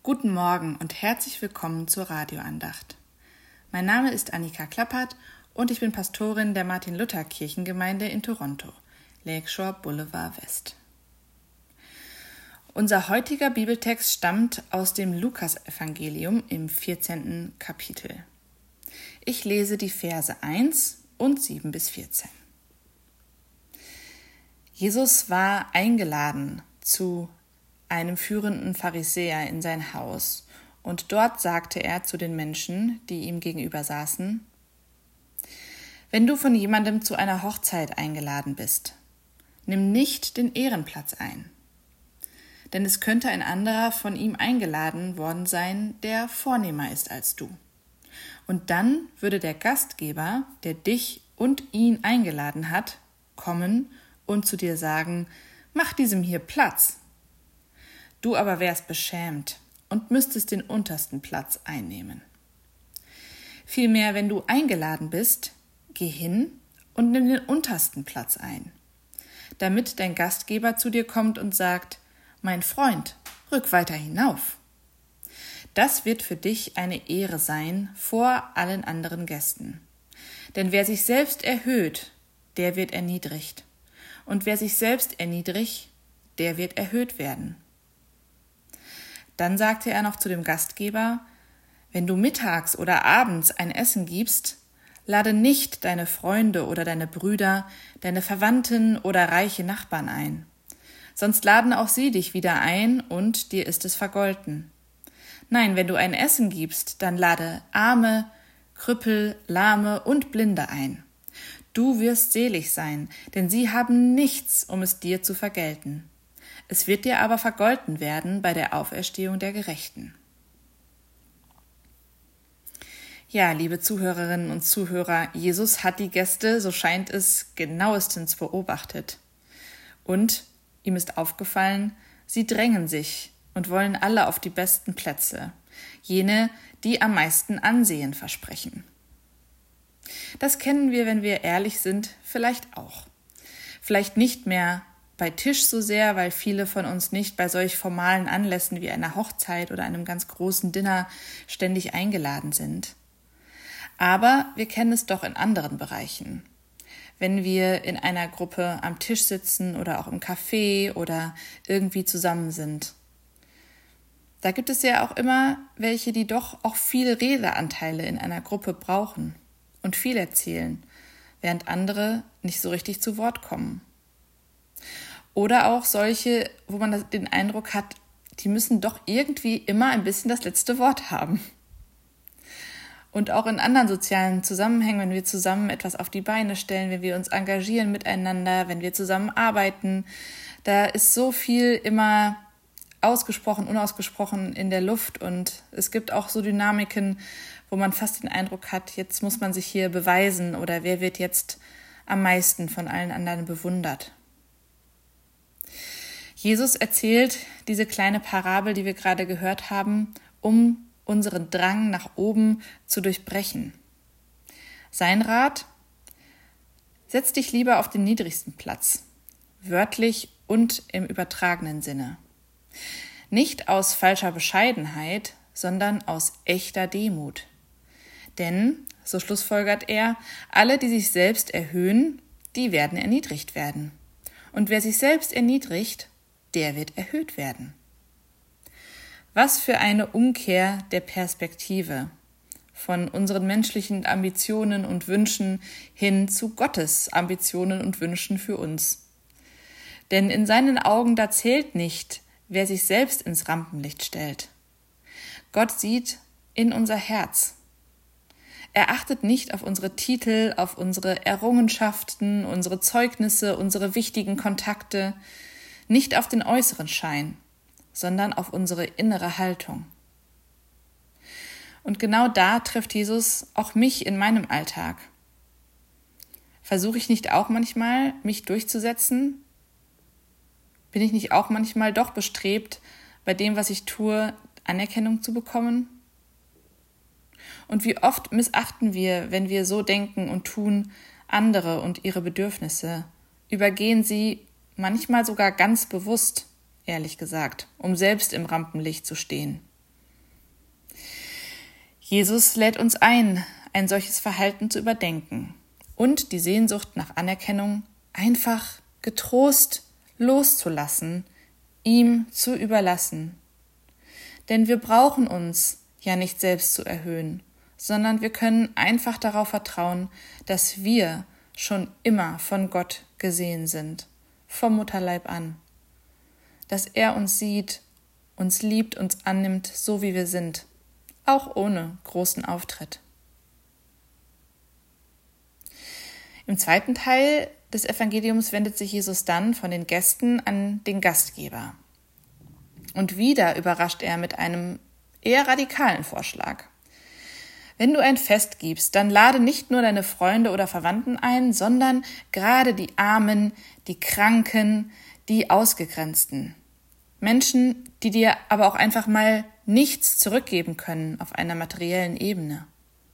Guten Morgen und herzlich willkommen zur Radioandacht. Mein Name ist Annika Klappert und ich bin Pastorin der Martin-Luther-Kirchengemeinde in Toronto, Lakeshore Boulevard West. Unser heutiger Bibeltext stammt aus dem Lukas-Evangelium im 14. Kapitel. Ich lese die Verse 1 und 7 bis 14. Jesus war eingeladen zu einem führenden Pharisäer in sein Haus, und dort sagte er zu den Menschen, die ihm gegenüber saßen: Wenn du von jemandem zu einer Hochzeit eingeladen bist, nimm nicht den Ehrenplatz ein. Denn es könnte ein anderer von ihm eingeladen worden sein, der vornehmer ist als du. Und dann würde der Gastgeber, der dich und ihn eingeladen hat, kommen und zu dir sagen: Mach diesem hier Platz. Du aber wärst beschämt und müsstest den untersten Platz einnehmen. Vielmehr, wenn du eingeladen bist, geh hin und nimm den untersten Platz ein, damit dein Gastgeber zu dir kommt und sagt: Mein Freund, rück weiter hinauf. Das wird für dich eine Ehre sein vor allen anderen Gästen. Denn wer sich selbst erhöht, der wird erniedrigt. Und wer sich selbst erniedrigt, der wird erhöht werden. Dann sagte er noch zu dem Gastgeber: Wenn du mittags oder abends ein Essen gibst, lade nicht deine Freunde oder deine Brüder, deine Verwandten oder reiche Nachbarn ein. Sonst laden auch sie dich wieder ein und dir ist es vergolten. Nein, wenn du ein Essen gibst, dann lade Arme, Krüppel, Lahme und Blinde ein. Du wirst selig sein, denn sie haben nichts, um es dir zu vergelten. Es wird dir aber vergolten werden bei der Auferstehung der Gerechten. Ja, liebe Zuhörerinnen und Zuhörer, Jesus hat die Gäste, so scheint es, genauestens beobachtet. Und ihm ist aufgefallen, sie drängen sich und wollen alle auf die besten Plätze, jene, die am meisten Ansehen versprechen. Das kennen wir, wenn wir ehrlich sind, vielleicht auch. Vielleicht nicht mehr bei Tisch so sehr, weil viele von uns nicht bei solch formalen Anlässen wie einer Hochzeit oder einem ganz großen Dinner ständig eingeladen sind. Aber wir kennen es doch in anderen Bereichen. Wenn wir in einer Gruppe am Tisch sitzen oder auch im Café oder irgendwie zusammen sind. Da gibt es ja auch immer welche, die doch auch viele Redeanteile in einer Gruppe brauchen und viel erzählen, während andere nicht so richtig zu Wort kommen. Oder auch solche, wo man den Eindruck hat, die müssen doch irgendwie immer ein bisschen das letzte Wort haben. Und auch in anderen sozialen Zusammenhängen, wenn wir zusammen etwas auf die Beine stellen, wenn wir uns engagieren miteinander, wenn wir zusammen arbeiten, da ist so viel immer ausgesprochen, unausgesprochen in der Luft. Und es gibt auch so Dynamiken, wo man fast den Eindruck hat, jetzt muss man sich hier beweisen oder wer wird jetzt am meisten von allen anderen bewundert. Jesus erzählt diese kleine Parabel, die wir gerade gehört haben, um unseren Drang nach oben zu durchbrechen. Sein Rat: Setz dich lieber auf den niedrigsten Platz, wörtlich und im übertragenen Sinne. Nicht aus falscher Bescheidenheit, sondern aus echter Demut. Denn, so schlussfolgert er, alle, die sich selbst erhöhen, die werden erniedrigt werden. Und wer sich selbst erniedrigt, der wird erhöht werden. Was für eine Umkehr der Perspektive von unseren menschlichen Ambitionen und Wünschen hin zu Gottes Ambitionen und Wünschen für uns. Denn in seinen Augen, da zählt nicht, wer sich selbst ins Rampenlicht stellt. Gott sieht in unser Herz. Er achtet nicht auf unsere Titel, auf unsere Errungenschaften, unsere Zeugnisse, unsere wichtigen Kontakte, nicht auf den äußeren Schein, sondern auf unsere innere Haltung. Und genau da trifft Jesus auch mich in meinem Alltag. Versuche ich nicht auch manchmal, mich durchzusetzen? Bin ich nicht auch manchmal doch bestrebt, bei dem, was ich tue, Anerkennung zu bekommen? Und wie oft missachten wir, wenn wir so denken und tun, andere und ihre Bedürfnisse, übergehen sie manchmal sogar ganz bewusst, ehrlich gesagt, um selbst im Rampenlicht zu stehen. Jesus lädt uns ein solches Verhalten zu überdenken und die Sehnsucht nach Anerkennung einfach getrost loszulassen, ihm zu überlassen. Denn wir brauchen uns ja nicht selbst zu erhöhen, sondern wir können einfach darauf vertrauen, dass wir schon immer von Gott gesehen sind, vom Mutterleib an. Dass er uns sieht, uns liebt, uns annimmt, so wie wir sind, auch ohne großen Auftritt. Im zweiten Teil des Evangeliums wendet sich Jesus dann von den Gästen an den Gastgeber. Und wieder überrascht er mit einem eher radikalen Vorschlag. Wenn du ein Fest gibst, dann lade nicht nur deine Freunde oder Verwandten ein, sondern gerade die Armen, die Kranken, die Ausgegrenzten. Menschen, die dir aber auch einfach mal nichts zurückgeben können auf einer materiellen Ebene.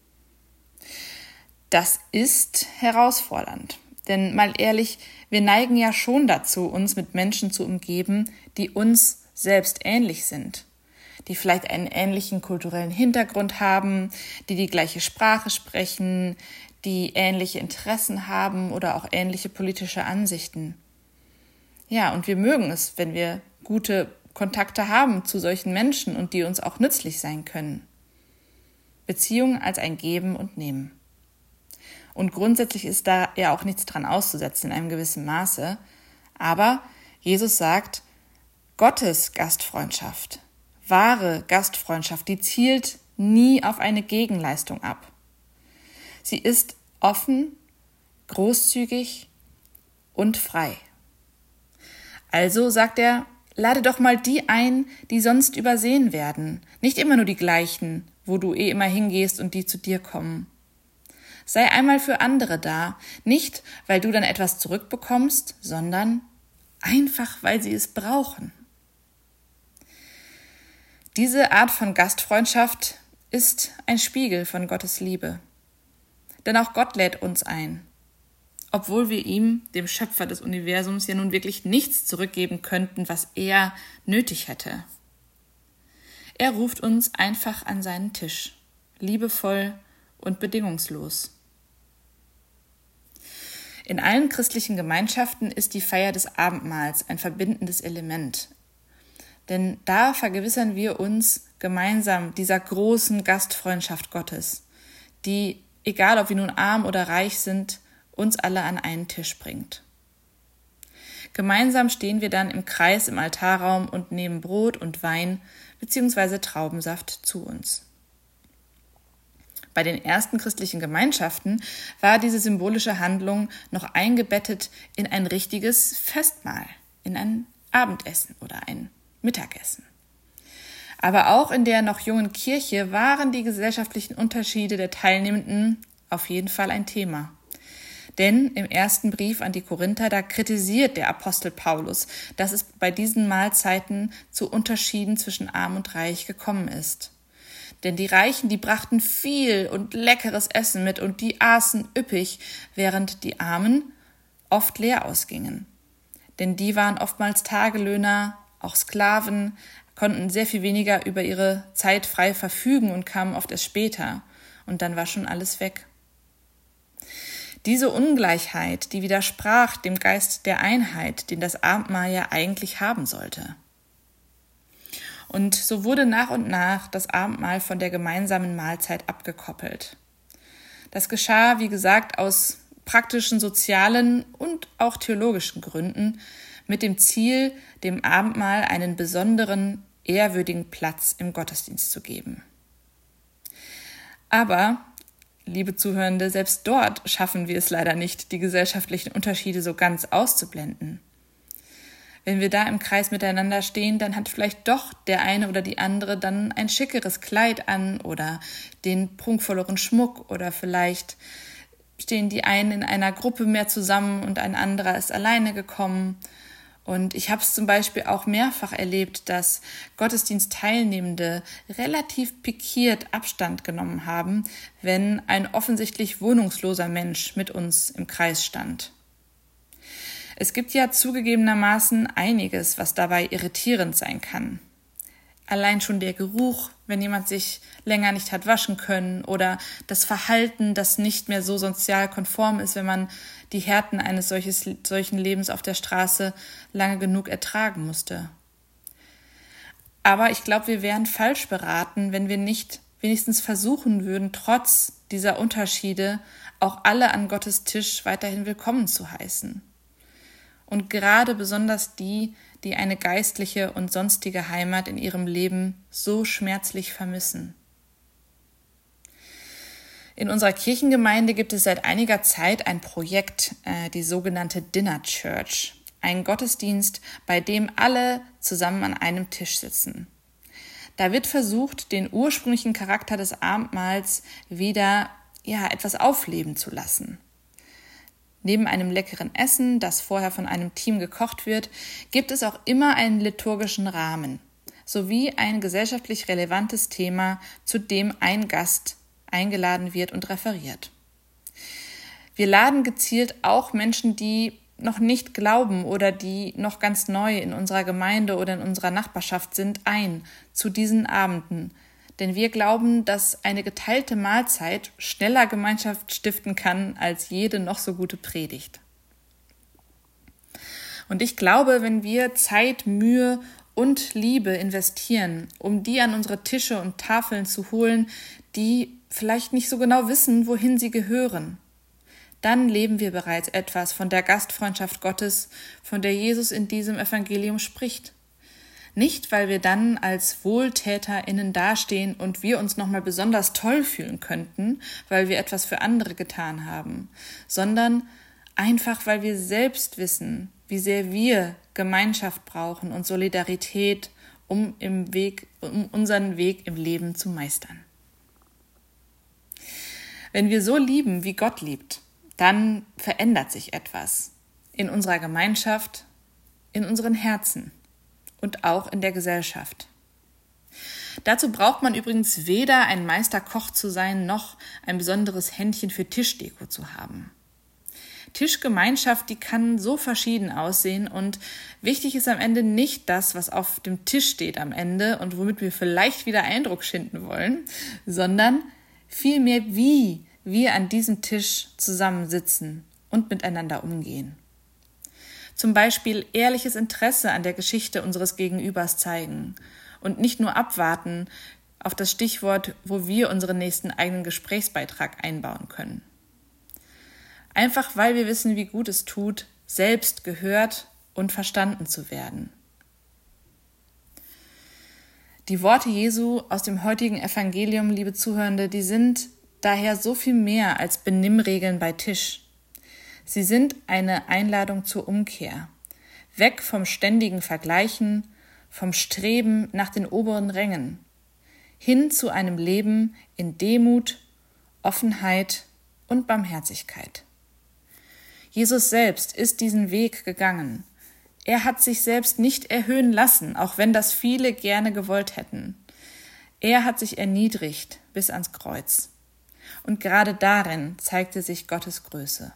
Das ist herausfordernd, denn mal ehrlich, wir neigen ja schon dazu, uns mit Menschen zu umgeben, die uns selbst ähnlich sind, die vielleicht einen ähnlichen kulturellen Hintergrund haben, die die gleiche Sprache sprechen, die ähnliche Interessen haben oder auch ähnliche politische Ansichten. Ja, und wir mögen es, wenn wir gute Kontakte haben zu solchen Menschen und die uns auch nützlich sein können. Beziehung als ein Geben und Nehmen. Und grundsätzlich ist da ja auch nichts dran auszusetzen in einem gewissen Maße. Aber Jesus sagt, Gottes Gastfreundschaft, wahre Gastfreundschaft, die zielt nie auf eine Gegenleistung ab. Sie ist offen, großzügig und frei. Also sagt er, lade doch mal die ein, die sonst übersehen werden. Nicht immer nur die gleichen, wo du immer hingehst und die zu dir kommen. Sei einmal für andere da, nicht weil du dann etwas zurückbekommst, sondern einfach, weil sie es brauchen. Diese Art von Gastfreundschaft ist ein Spiegel von Gottes Liebe. Denn auch Gott lädt uns ein, obwohl wir ihm, dem Schöpfer des Universums, ja nun wirklich nichts zurückgeben könnten, was er nötig hätte. Er ruft uns einfach an seinen Tisch, liebevoll und bedingungslos. In allen christlichen Gemeinschaften ist die Feier des Abendmahls ein verbindendes Element. Denn da vergewissern wir uns gemeinsam dieser großen Gastfreundschaft Gottes, die, egal ob wir nun arm oder reich sind, uns alle an einen Tisch bringt. Gemeinsam stehen wir dann im Kreis im Altarraum und nehmen Brot und Wein bzw. Traubensaft zu uns. Bei den ersten christlichen Gemeinschaften war diese symbolische Handlung noch eingebettet in ein richtiges Festmahl, in ein Abendessen oder ein Mittagessen. Aber auch in der noch jungen Kirche waren die gesellschaftlichen Unterschiede der Teilnehmenden auf jeden Fall ein Thema. Denn im ersten Brief an die Korinther, da kritisiert der Apostel Paulus, dass es bei diesen Mahlzeiten zu Unterschieden zwischen Arm und Reich gekommen ist. Denn die Reichen, die brachten viel und leckeres Essen mit und die aßen üppig, während die Armen oft leer ausgingen. Denn die waren oftmals Tagelöhner, auch Sklaven, konnten sehr viel weniger über ihre Zeit frei verfügen und kamen oft erst später. Und dann war schon alles weg. Diese Ungleichheit, die widersprach dem Geist der Einheit, den das Abendmahl ja eigentlich haben sollte. Und so wurde nach und nach das Abendmahl von der gemeinsamen Mahlzeit abgekoppelt. Das geschah, wie gesagt, aus praktischen, sozialen und auch theologischen Gründen mit dem Ziel, dem Abendmahl einen besonderen, ehrwürdigen Platz im Gottesdienst zu geben. Aber, liebe Zuhörende, selbst dort schaffen wir es leider nicht, die gesellschaftlichen Unterschiede so ganz auszublenden. Wenn wir da im Kreis miteinander stehen, dann hat vielleicht doch der eine oder die andere dann ein schickeres Kleid an oder den prunkvolleren Schmuck oder vielleicht stehen die einen in einer Gruppe mehr zusammen und ein anderer ist alleine gekommen. Und ich habe es zum Beispiel auch mehrfach erlebt, dass Gottesdienstteilnehmende relativ pikiert Abstand genommen haben, wenn ein offensichtlich wohnungsloser Mensch mit uns im Kreis stand. Es gibt ja zugegebenermaßen einiges, was dabei irritierend sein kann. Allein schon der Geruch, wenn jemand sich länger nicht hat waschen können, oder das Verhalten, das nicht mehr so sozial konform ist, wenn man die Härten eines solchen Lebens auf der Straße lange genug ertragen musste. Aber ich glaube, wir wären falsch beraten, wenn wir nicht wenigstens versuchen würden, trotz dieser Unterschiede auch alle an Gottes Tisch weiterhin willkommen zu heißen. Und gerade besonders die eine geistliche und sonstige Heimat in ihrem Leben so schmerzlich vermissen. In unserer Kirchengemeinde gibt es seit einiger Zeit ein Projekt, die sogenannte Dinner Church, ein Gottesdienst, bei dem alle zusammen an einem Tisch sitzen. Da wird versucht, den ursprünglichen Charakter des Abendmahls wieder etwas aufleben zu lassen. Neben einem leckeren Essen, das vorher von einem Team gekocht wird, gibt es auch immer einen liturgischen Rahmen sowie ein gesellschaftlich relevantes Thema, zu dem ein Gast eingeladen wird und referiert. Wir laden gezielt auch Menschen, die noch nicht glauben oder die noch ganz neu in unserer Gemeinde oder in unserer Nachbarschaft sind, ein zu diesen Abenden. Denn wir glauben, dass eine geteilte Mahlzeit schneller Gemeinschaft stiften kann als jede noch so gute Predigt. Und ich glaube, wenn wir Zeit, Mühe und Liebe investieren, um die an unsere Tische und Tafeln zu holen, die vielleicht nicht so genau wissen, wohin sie gehören, dann leben wir bereits etwas von der Gastfreundschaft Gottes, von der Jesus in diesem Evangelium spricht. Nicht, weil wir dann als WohltäterInnen dastehen und wir uns nochmal besonders toll fühlen könnten, weil wir etwas für andere getan haben, sondern einfach, weil wir selbst wissen, wie sehr wir Gemeinschaft brauchen und Solidarität, um unseren Weg im Leben zu meistern. Wenn wir so lieben, wie Gott liebt, dann verändert sich etwas in unserer Gemeinschaft, in unseren Herzen und auch in der Gesellschaft. Dazu braucht man übrigens weder ein Meisterkoch zu sein, noch ein besonderes Händchen für Tischdeko zu haben. Tischgemeinschaft, die kann so verschieden aussehen, und wichtig ist am Ende nicht das, was auf dem Tisch steht am Ende und womit wir vielleicht wieder Eindruck schinden wollen, sondern vielmehr, wie wir an diesem Tisch zusammensitzen und miteinander umgehen. Zum Beispiel ehrliches Interesse an der Geschichte unseres Gegenübers zeigen und nicht nur abwarten auf das Stichwort, wo wir unseren nächsten eigenen Gesprächsbeitrag einbauen können. Einfach weil wir wissen, wie gut es tut, selbst gehört und verstanden zu werden. Die Worte Jesu aus dem heutigen Evangelium, liebe Zuhörende, die sind daher so viel mehr als Benimmregeln bei Tisch. Sie sind eine Einladung zur Umkehr, weg vom ständigen Vergleichen, vom Streben nach den oberen Rängen, hin zu einem Leben in Demut, Offenheit und Barmherzigkeit. Jesus selbst ist diesen Weg gegangen. Er hat sich selbst nicht erhöhen lassen, auch wenn das viele gerne gewollt hätten. Er hat sich erniedrigt bis ans Kreuz. Und gerade darin zeigte sich Gottes Größe.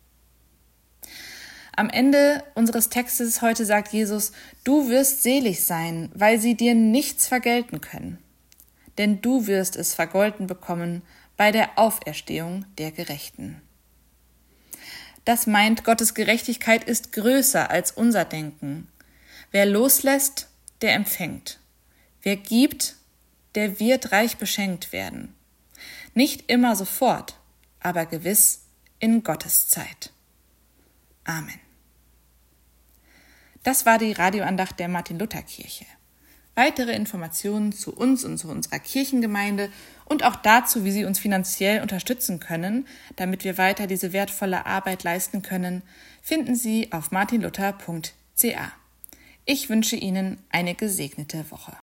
Am Ende unseres Textes heute sagt Jesus: Du wirst selig sein, weil sie dir nichts vergelten können. Denn du wirst es vergolten bekommen bei der Auferstehung der Gerechten. Das meint, Gottes Gerechtigkeit ist größer als unser Denken. Wer loslässt, der empfängt. Wer gibt, der wird reich beschenkt werden. Nicht immer sofort, aber gewiss in Gottes Zeit. Amen. Das war die Radioandacht der Martin-Luther-Kirche. Weitere Informationen zu uns und zu unserer Kirchengemeinde und auch dazu, wie Sie uns finanziell unterstützen können, damit wir weiter diese wertvolle Arbeit leisten können, finden Sie auf martinluther.ca. Ich wünsche Ihnen eine gesegnete Woche.